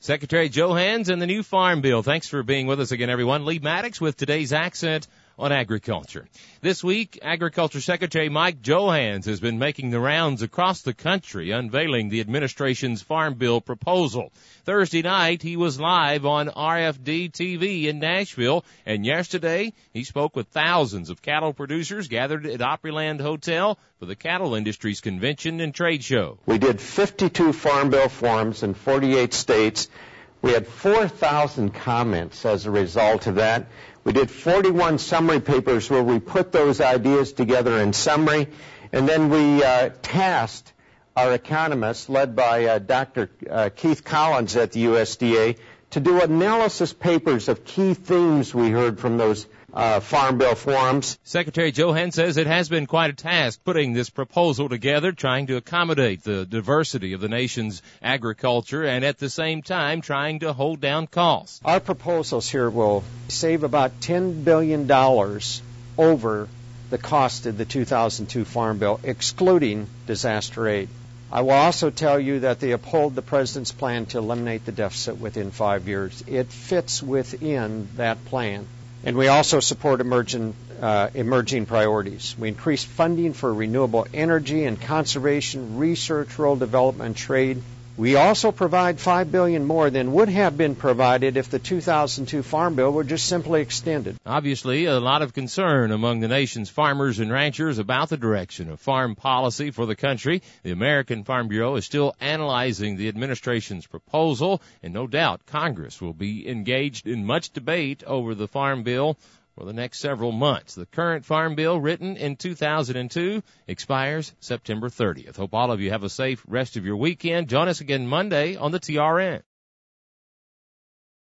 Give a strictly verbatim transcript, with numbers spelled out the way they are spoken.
Secretary Johanns and the new Farm Bill. Thanks for being with us again, everyone. Lee Maddox with today's accent on agriculture. This week, Agriculture Secretary Mike Johanns has been making the rounds across the country, unveiling the administration's Farm Bill proposal. Thursday night, he was live on R F D T V in Nashville, and yesterday, he spoke with thousands of cattle producers gathered at Opryland Hotel for the cattle industry's convention and trade show. We did fifty-two Farm Bill forums in forty-eight states. We had four thousand comments as a result of that. We did forty-one summary papers where we put those ideas together in summary, and then we uh, tasked our economists, led by uh, Doctor Uh, Keith Collins at the U S D A, to do analysis papers of key themes we heard from those uh, Farm Bill forums. Secretary Johanns says it has been quite a task putting this proposal together, trying to accommodate the diversity of the nation's agriculture and at the same time trying to hold down costs. Our proposals here will save about ten billion dollars over the cost of the two thousand two Farm Bill, excluding disaster aid. I will also tell you that they uphold the President's plan to eliminate the deficit within five years. It fits within that plan. And we also support emerging, uh, emerging priorities. We increase funding for renewable energy and conservation, research, rural development, and trade. We also provide five billion dollars more than would have been provided if the two thousand two Farm Bill were just simply extended. Obviously, a lot of concern among the nation's farmers and ranchers about the direction of farm policy for the country. The American Farm Bureau is still analyzing the administration's proposal, and no doubt Congress will be engaged in much debate over the Farm Bill for the next several months. The current Farm Bill, written in two thousand two, expires September thirtieth. Hope all of you have a safe rest of your weekend. Join us again Monday on the T R N.